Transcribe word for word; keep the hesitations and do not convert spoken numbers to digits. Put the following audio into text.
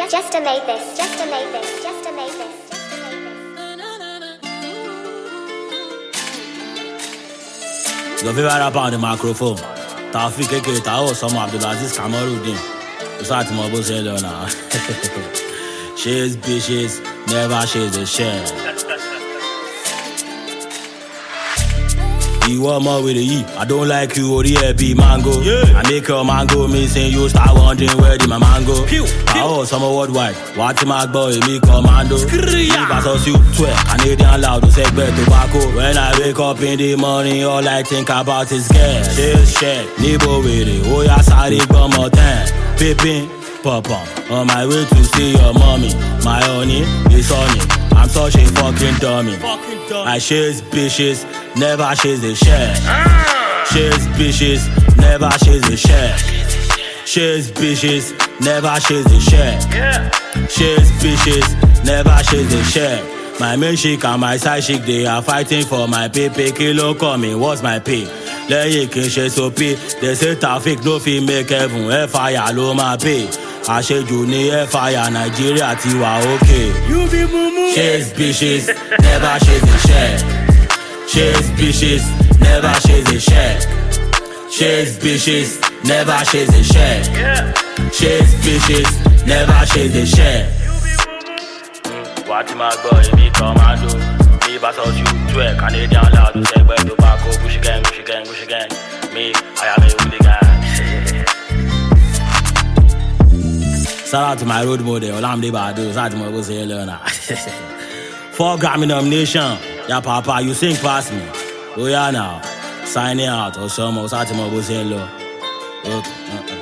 just, just to make this, just to make this, just to make this, just to make this. The favorite rapper on the microphone. Taufik Keke Tao, some Abdulaziz Kamaruddin. It's not to my boss now. She's bitches, never she's a shit. You want more with the E. I don't like you or the happy mango. Yeah. I make your mango missing. You start wondering where the my mango. Pew, pew. Oh, summer worldwide. What my boy, me commando. If I saw you swear, Canadian loud to say better tobacco. When I wake up in the morning, all I think about is gas. She's shit, Nibo with it. Oh, yeah, sorry, one more time. Pippin, papa. On my way to see your mommy. My honey is on it. I'm such a fucking dummy. Fucking dummy. I chase bitches, never chase the shit. Ah. Chase bitches, never chase the shit. Chase bitches, never chase the shit. Yeah. Chase bitches, never chase the shit. My main chick and my side chick, they are fighting for my pay. Pay kilo coming, what's my pay? Lẹ́yìn kí n ṣe sopi, they say Taufik no fit make heaven, F-fire ló máa pay. Àṣejù ní F-fire, Nigeria ti wà okay. You be mumu. Chase bitches, never chase the shit. Chase bitches, never chase the shit. Chase bitches, never chase the shit. Chase bitches, never chase the shit. What my boy, me commando. Me pass out you twelve, Canadian loud to say where tobacco, Gucci gang, Gucci gang, Gucci gang. Me, I am a hooligan. Shout out to my road model, Olamide Badu. Shout out to my boss here, learner. Four Grammy nomination. Yeah, Papa, you sing past me. Oh yeah, now signing out or some. Shout out to my boss here, learner. Okay.